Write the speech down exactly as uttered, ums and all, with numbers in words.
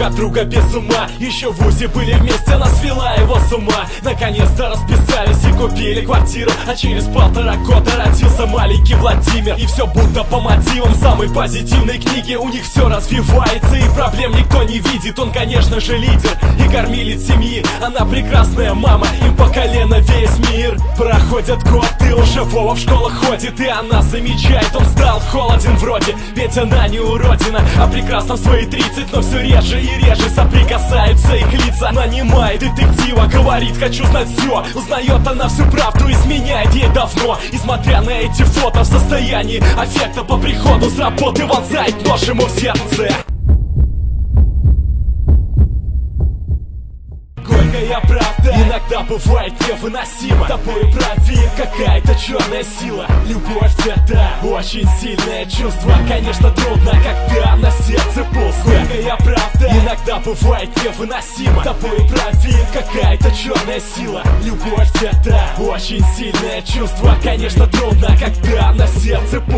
от друга без ума. Еще в ВУЗе были вместе, она свела его с ума. Наконец-то расписались и купили квартиру, а через полтора года родился маленький Владимир. И все будто по мотивам самой позитивной книги. У них все развивается и проблем никто не видит. Он, конечно же, лидер и кормилец семьи. Она прекрасная мама, им по колено весь мир. Проходят годы, уже Вова в школу ходит, и она замечает, он стал холоден вроде. Ведь она не уродина, а прекрасна в свои тридцать. Но все реже и реже соприкасаются их лица. Нанимает детектива, говорит, хочу знать все. Узнает она всю правду, изменяет ей давно. И смотря на эти фото, в состоянии аффекта по приходу с работы вонзает нож ему в сердце. Горькая правда иногда бывает невыносима. Тобой правит какая-то черная сила. Любовь — это очень сильное чувство. Конечно, трудно, когда на сердце пусто. Горькая правда иногда бывает невыносима. Тобой правит какая-то черная сила. Любовь — это очень сильное чувство. Конечно, трудно, когда на сердце пусто.